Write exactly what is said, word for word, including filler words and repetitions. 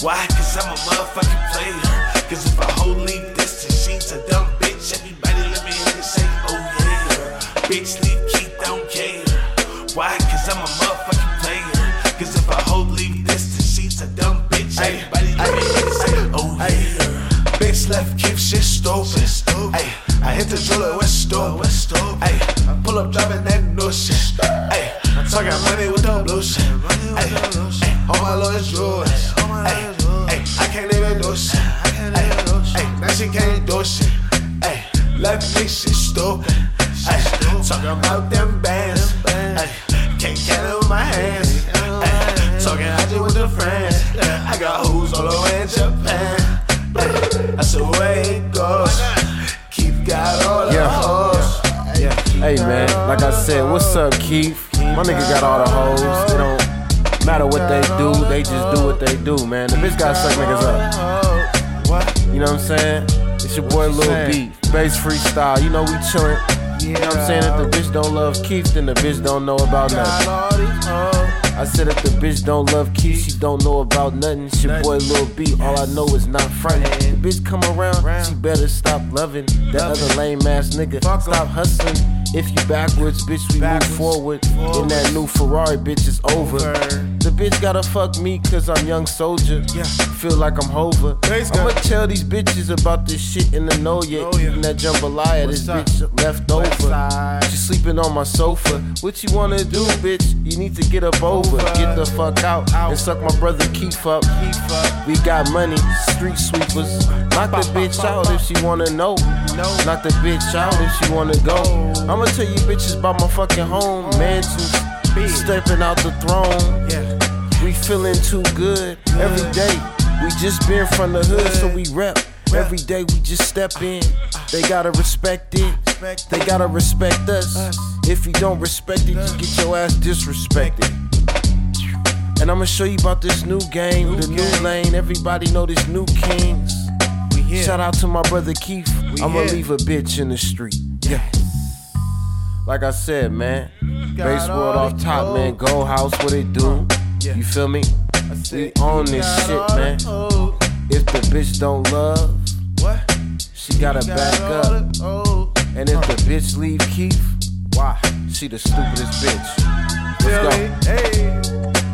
Why? Cause I'm a motherfucking player. Cause if a hoe leave distance, she's a dumb bitch. Everybody let me hear you say, oh yeah. Bitch leave Keith, don't care. Why? Cause I'm a motherfucking player. Cause if a hoe leave distance, she's a dumb bitch. Everybody let me hear you say, oh yeah. Bitch left Keith, shit stupid. Ay, I hit the jeweler with stupid. Ay, I pull up dropping that new shit. Ay, I'm talking money with the blue shit. Ay, ay, all my lawyers rules. Ay, ay, I can't even do shit. Ay, ay, now she can't do shit. Ay, left me shit stupid. Ay, talking about them bands. Ay, can't count it with my hands. Ay, talking I just with the friends. I got hoes all the way in Japan. That's the way it goes. Keith got all the yeah. hoes. Yeah. Hey man, like I said, what's up, Keith? My nigga got all the hoes. It don't matter what they do, they just do what they do, man. The bitch gotta suck niggas up. You know what I'm saying? It's your boy Lil B, bass freestyle. You know we chillin'. You know what I'm saying? If the bitch don't love Keith, then the bitch don't know about nothing. I said if the bitch don't love Keith, she don't know about nothing. It's your boy Lil B, all I know is not frontin'. The bitch come around, she better stop loving that other lame ass nigga. Stop hustling. If you backwards, bitch, we move forward. In that new Ferrari, bitch, it's over. The bitch gotta fuck me cause I'm young soldier. Feel like I'm Hova. I'ma tell these bitches about this shit in the know ya. Eating that jambalaya, this bitch left over. She sleeping on my sofa. What you wanna do, bitch? You need to get up over. Get the fuck out and suck my brother Keith up. We got money, street sweepers. Knock the bitch out if she wanna know. Knock the bitch out if she wanna go. I'ma tell you bitches about my fucking home mansions. Stepping out the throne. We feeling too good every day. We just been from the hood, so we rep. Every day we just step in. They gotta respect it. They gotta respect us. If you don't respect it, you get your ass disrespected. And I'ma show you about this new game, the new lane. Everybody know this new Kings. Shout out to my brother Keith. I'ma leave a bitch in the street. Yeah. Like I said, man. Bass World off top, man. Gold House, what it do? You feel me? We on this shit, man. If the bitch don't love, she gotta back up. And if the bitch leave Keith, why? She the stupidest bitch. Let's go.